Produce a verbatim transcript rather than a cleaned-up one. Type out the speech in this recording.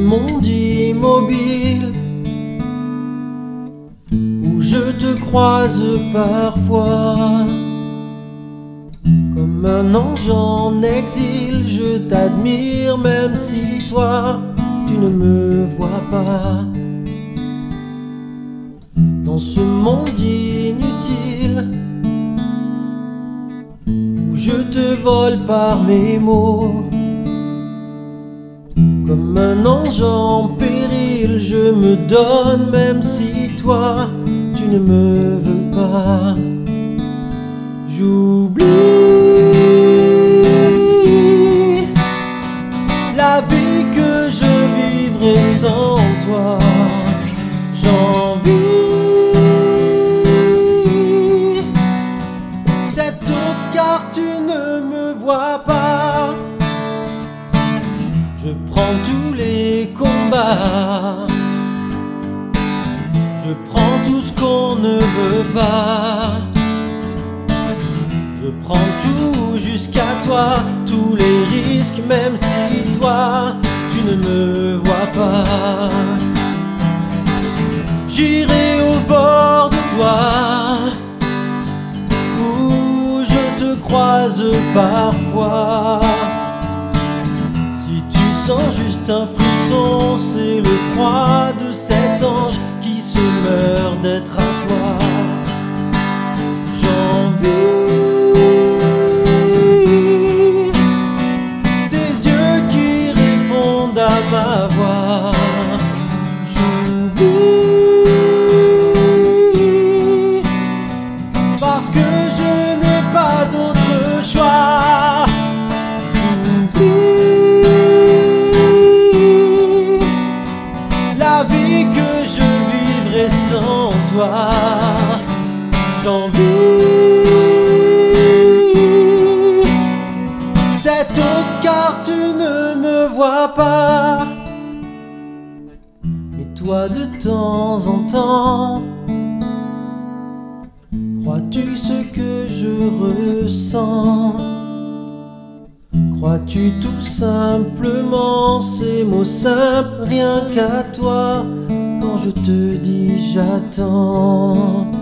monde immobile où je te croise parfois. Comme un ange en exil, je t'admire même si toi, tu ne me vois pas. Dans ce monde inutile où je te vole par mes mots. Comme un ange en péril, je me donne même si toi, tu ne me veux pas. J'oublie la vie que je vivrai sans toi. J'envie cette autre car tu ne me vois pas. Je prends tous les combats, je prends tout ce qu'on ne veut pas. Je prends tout jusqu'à toi, tous les risques même si toi, tu ne me vois pas. J'irai au bord de toi, où je te croise parfois. Si tu sens juste un frisson, c'est le froid de cet ange qui se meurt d'être à toi. J'envie tes yeux qui répondent à ma voix. J'oublie parce que je n'ai pas d'autre choix. La vie que je vivrai sans toi. J'envie cette autre car tu ne me vois pas. Mais toi de temps en temps, crois-tu ce que je ressens? Crois-tu tout simplement ces mots simples rien qu'à toi quand je te dis j'attends?